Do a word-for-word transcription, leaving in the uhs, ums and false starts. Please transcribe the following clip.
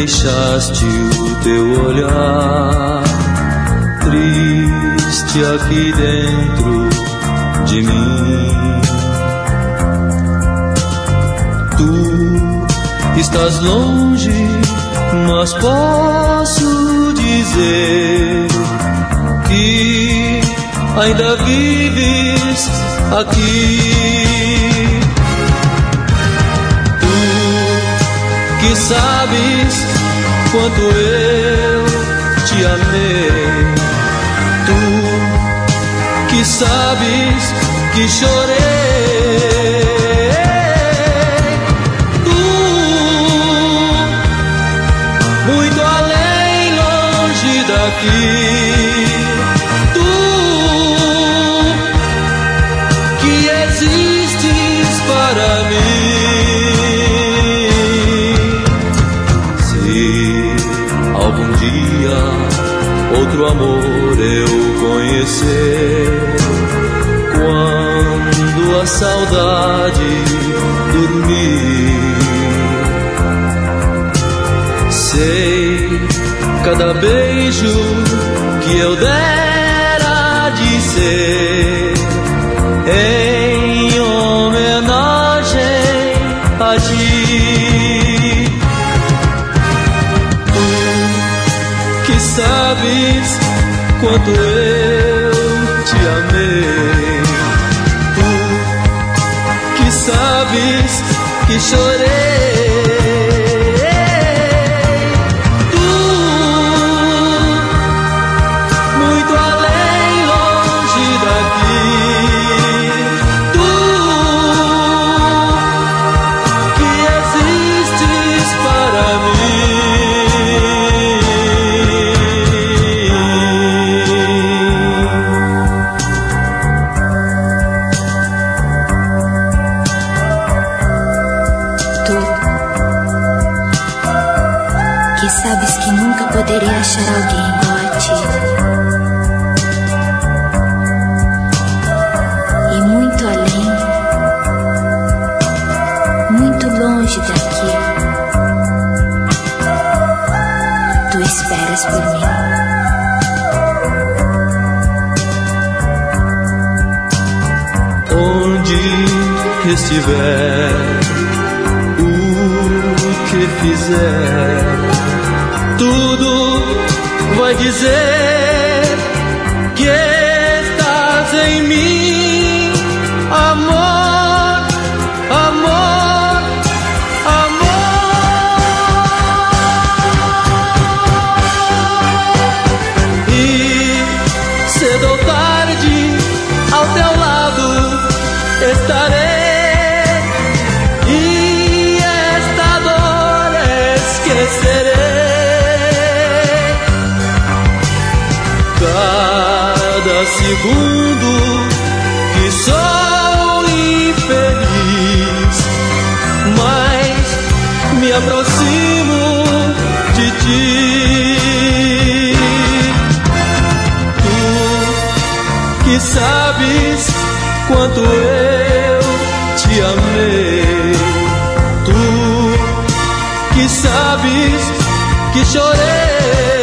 deixaste o teu olhar triste aqui dentro de mim. Tu estás longe, mas posso dizer que ainda vives aqui. Tu que sabes quanto eu te amei, tu que sabes que chorei, tu muito além, longe daqui. Para mim, se algum dia outro amor eu conhecer, quando a saudade dormir, sei cada beijo que eu der a dizer em homenagem a ti. Tu que sabes quanto eu te amei, tu que sabes que chorei, tu muito além, longe daqui. Sabes que nunca poderei achar alguém igual a ti. E muito além, muito longe daqui, tu esperas por mim. Onde estiver, o que fizer, tudo vai dizer que estás em mim, amor, amor, amor. E cedo ou tarde ao teu lado estarei. Cada segundo que sou infeliz, mas me aproximo de ti. Tu que sabes quanto eu te amei, tu que sabes que chorei.